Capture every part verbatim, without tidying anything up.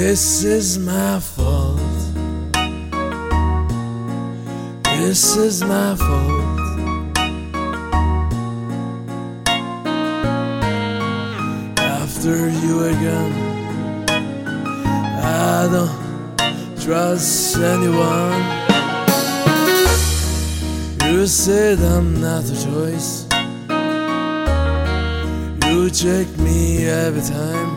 This is my fault. This is my fault. After you again, I don't trust anyone. You said I'm not a choice. You check me every time.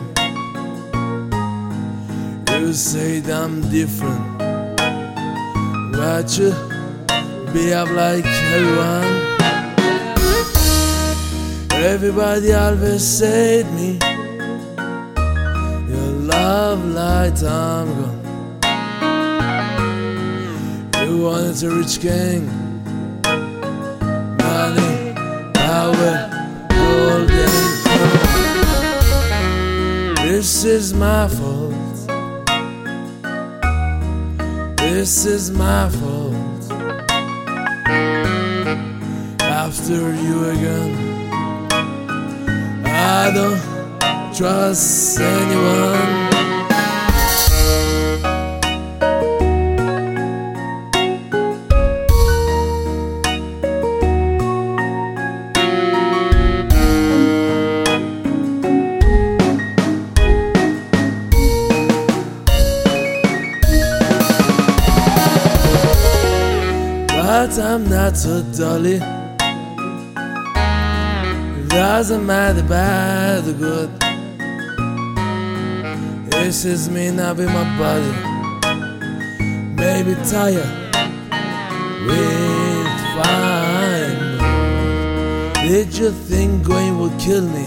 You said I'm different, but you behave like everyone. Everybody always said me, your love light I'm gone. You wanted a rich king, money, power, gold and crown. This is my fault. This is my fault. After you again, I don't trust anyone. But I'm not so dolly. Doesn't matter bad or good. This is me, not be my body. Maybe tired with fine mood. Did you think going would kill me?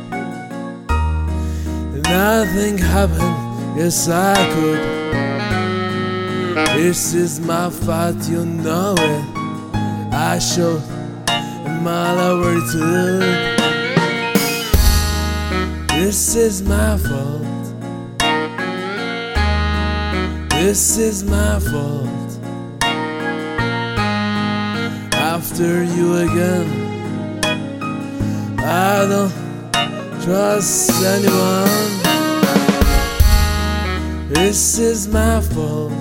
Nothing happened, yes I could. This is my fault, you know it. I showed my loyalty. This is my fault. This is my fault. After you again, I don't trust anyone. This is my fault.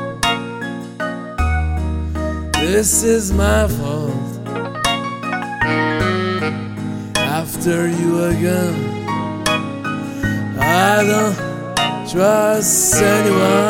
This is my fault. After you again, I don't trust anyone.